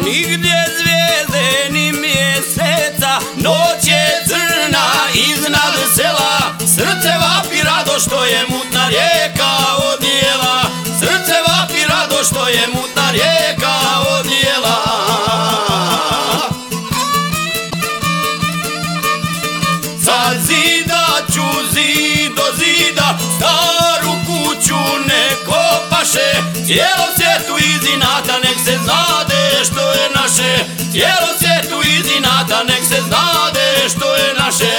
Nigdje zvijezde ni mjeseca, noć je crna iznad sela. Srce vapi rado što je mutna rijeka odnijela. Srce vapi rado što je mutna rijeka odnijela. Sad zidat ću zid do zida, staru kuću ne kopaše. Cijelom svijetu iz inata nek se znade što je naše. Cijelom svijetu iz inata nek se znade što je naše.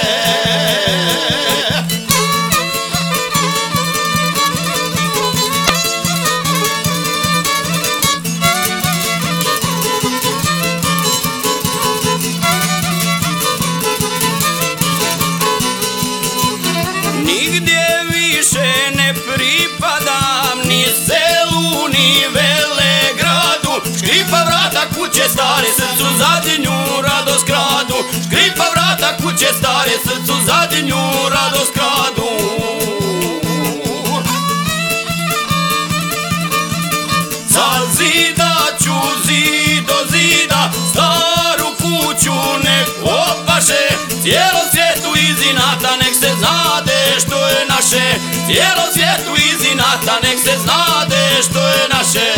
Nigdje više ne pripadam ni selu ni velegradu. Škripa vrata kuće stare, srcu zadinju radost kradu. Škripa vrata kuće stare, srcu zadinju radost kradu. Sazidat ću zid do zida, staru kuću nek opaše. Cijelom svijetu iz inata nek se znade što je naše. Cijelom svijetu iz inata nek se znade što je naše.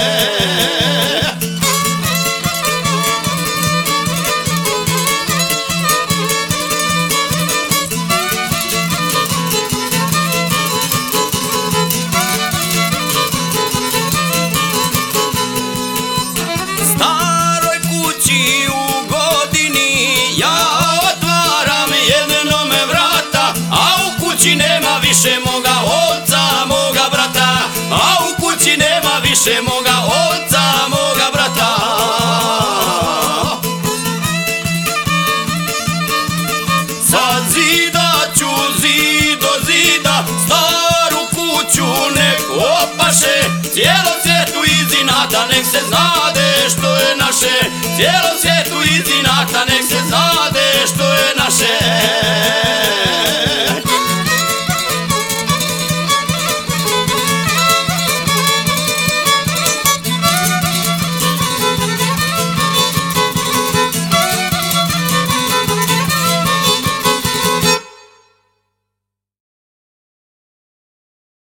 Staroj kući u godini ja otvaram jednome vrata, a u kući nema više moga oca, moga brata. A u kući nema više moga oca, moga brata. Sad zidat ću zid do zida, staru kuću nek opaše. Cijelom svijetu iz inata nek se znade što je naše. Cijelom svijetu iz inata nek